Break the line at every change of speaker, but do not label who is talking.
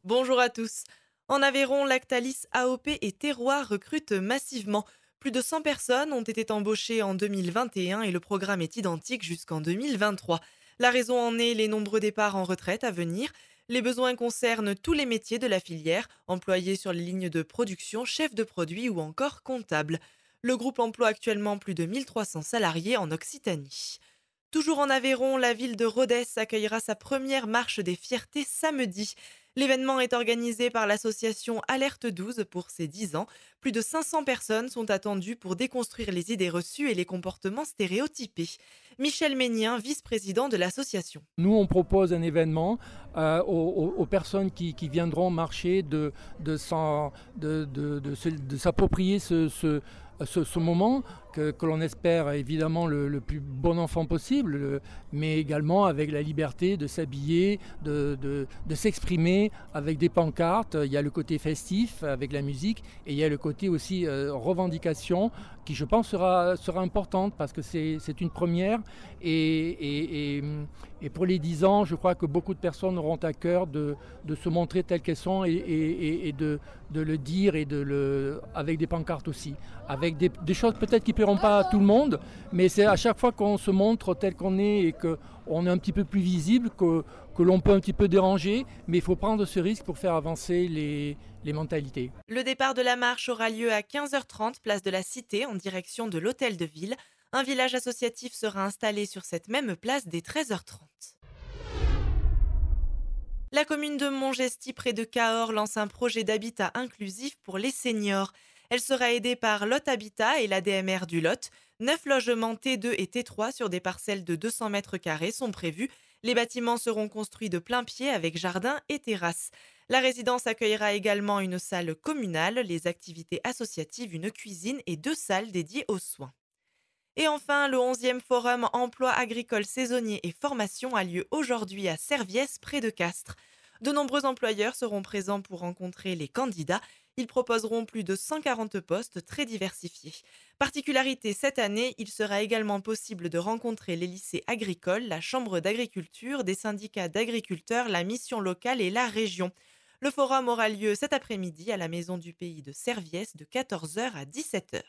Bonjour à tous. En Aveyron, Lactalis AOP et Terroir recrutent massivement. Plus de 100 personnes ont été embauchées en 2021 et le programme est identique jusqu'en 2023. La raison en est les nombreux départs en retraite à venir. Les besoins concernent tous les métiers de la filière, employés sur les lignes de production, chefs de produits ou encore comptables. Le groupe emploie actuellement plus de 1300 salariés en Occitanie. Toujours en Aveyron, la ville de Rodez accueillera sa première marche des fiertés samedi. L'événement est organisé par l'association Alerte 12 pour ses 10 ans. Plus de 500 personnes sont attendues pour déconstruire les idées reçues et les comportements stéréotypés. Michel Ménien, vice-président de l'association.
Nous, on propose un événement aux personnes qui viendront marcher de s'approprier ce moment que l'on espère évidemment le plus bon enfant possible, mais également avec la liberté de s'habiller, de s'exprimer avec des pancartes. Il y a le côté festif avec la musique et il y a le côté aussi revendication qui je pense sera importante parce que c'est une première et pour les 10 ans, je crois que beaucoup de personnes auront à cœur de se montrer telles qu'elles sont et de le dire avec des pancartes aussi. Avec des choses peut-être qui ne plairont pas à tout le monde, mais c'est à chaque fois qu'on se montre tel qu'on est et qu'on est un petit peu plus visible, que l'on peut un petit peu déranger, mais il faut prendre ce risque pour faire avancer les mentalités.
Le départ de la marche aura lieu à 15h30, place de la Cité, en direction de l'Hôtel de Ville. Un village associatif sera installé sur cette même place dès 13h30. La commune de Montgesty, près de Cahors, lance un projet d'habitat inclusif pour les seniors. Elle sera aidée par Lot Habitat et l'ADMR du Lot. 9 logements T2 et T3 sur des parcelles de 200 mètres carrés sont prévus. Les bâtiments seront construits de plein pied avec jardin et terrasse. La résidence accueillera également une salle communale, les activités associatives, une cuisine et 2 salles dédiées aux soins. Et enfin, le 11e forum emploi agricole saisonnier et formation a lieu aujourd'hui à Serviès, près de Castres. De nombreux employeurs seront présents pour rencontrer les candidats. Ils proposeront plus de 140 postes très diversifiés. Particularité cette année, il sera également possible de rencontrer les lycées agricoles, la chambre d'agriculture, des syndicats d'agriculteurs, la mission locale et la région. Le forum aura lieu cet après-midi à la Maison du Pays de Serviès de 14h à 17h.